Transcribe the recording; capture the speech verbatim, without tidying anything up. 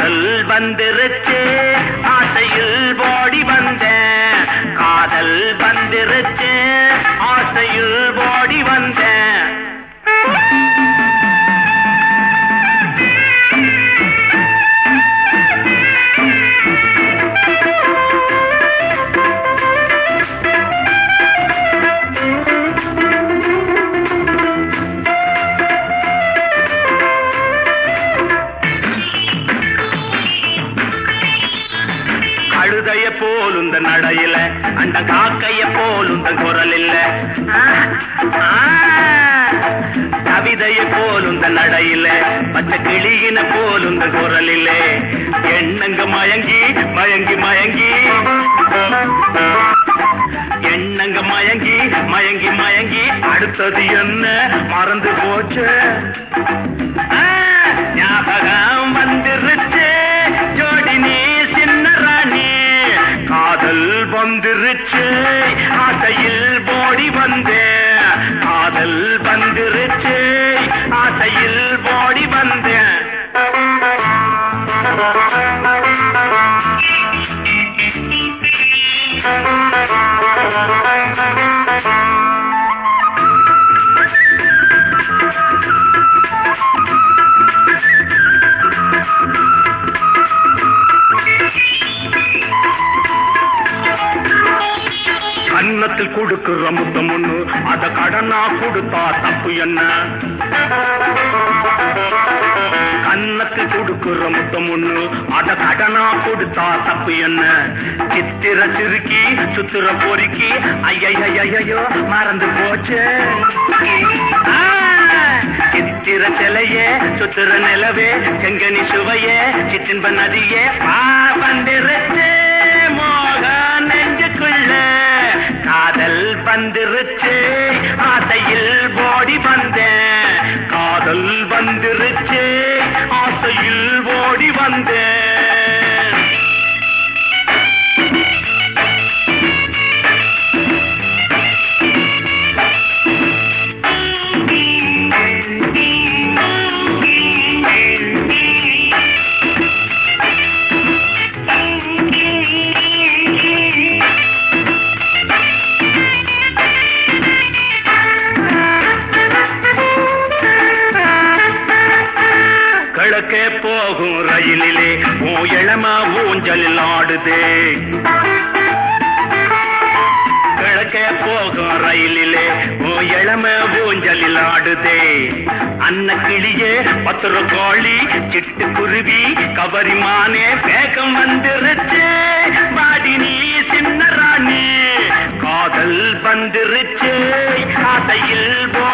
காதல் வந்திருச்சு ஆசையில் ஓடி வந்தேன் காதல் வந்திருச்சு ஆசையில் ஓடி வந்தேன் கழுதைய போலுந்த நடையில அந்த காக்கைய போலுந்த குரல் இல்ல கவிதைய போலுந்த நடையில பச்சை கிளியின போலுந்த குரல் இல்ல எண்ணங்க மயங்கி மயங்கி மயங்கி எண்ணங்க மயங்கி மயங்கி மயங்கி அடுத்தது என்ன மறந்து போச்சு ஞாபகம் வந்துருச்சு ஜோடி நீ சின்ன ராணி காதல் வந்துருச்சு ஆசையில் ஓடி வந்தேன் காதல் வந்துருச்சு ஆசையில் ஓடி வந்தேன் கன்னத்தில் கொடுக்குற முத்தம் ஒண்ணு அத கடனா கொடுத்தா தப்பு என்ன கன்னத்தில் கொடுக்குற முத்தம் ஒண்ணு அத கடனா கொடுத்தா தப்பு என்ன சித்திர சிறுக்கி சுத்திர பொறுக்கி ஐயோ மறந்து போச்சு சித்திர சிலையே சுத்திர நிலவே செங்கனி சுவையே சிற்றின்ப நதியே பா வந்திருச்சு மோக நெஞ்சுக்குள்ள காதல் வந்திருச்சு ஆசையில் ஓடி வந்தேன் காதல் வந்திருச்சு ஆசையில் ஓடி வந்தேன் கிழக்கே போகும் ரயிலிலே ஓ இளம ஊஞ்சலில் ஆடுதே கிழக்கே போகும் ரயிலிலே ஓ இளம ஊஞ்சலில் ஆடுதே அன்ன கிளியே பத்திர கோழி சிட்டு குருவி கவரிமானே வேகம் வந்துருச்சு பாடி நீ சின்ன ராணி காதல் வந்துருச்சு ஆசையில்